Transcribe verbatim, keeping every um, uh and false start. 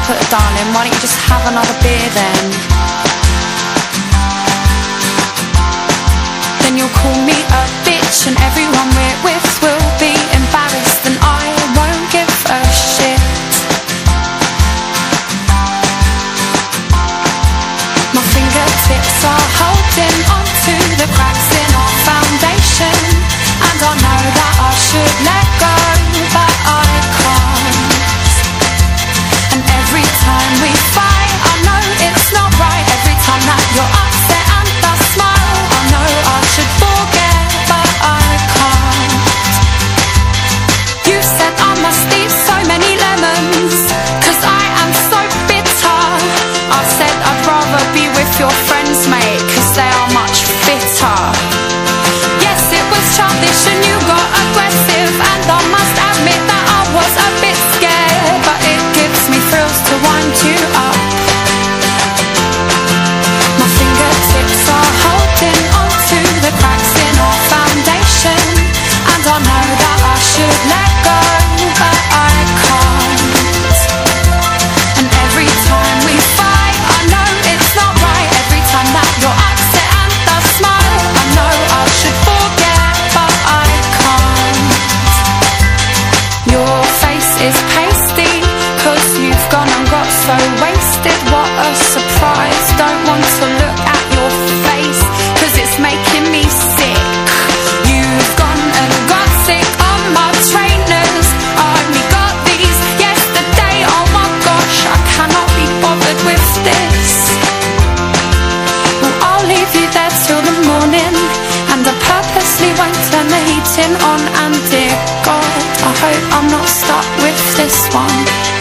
put, darling, why don't you just have another beer then? Then you'll call me a bitch and everyone we're with will be embarrassed and I won't give a shit. My fingertips are holding onto the cracks in our foundation, and I know that I should let go, but I can't. And every time we fight, I know it's not right. Every time that you're upset and I smile, I know I should forget, but I can't. You said I must eat so many lemons, cause I am so bitter. I said I'd rather be with your friends, mate, cause they are much fitter. Yes, it was childish and you got aggressive, and I must admit that I was a bit scared, but it gives me thrills to wind you up. My fingertips are holding onto the cracks in our foundation, and I know that I should let go, but I can't. And every time we fight, I know it's not right. Every time that you're upset and I smile, I know I should forget, but I can't. Your face is pasty, cause you've gone and got so wasted. What a surprise, don't want to look at your face, cause it's making me sick. You've gone and got sick on my trainers, I only got these yesterday. Oh my gosh, I cannot be bothered with this. Well, I'll leave you there till the morning, and I purposely won't turn the heating on. And dear God, I hope I'm not stuck with this one.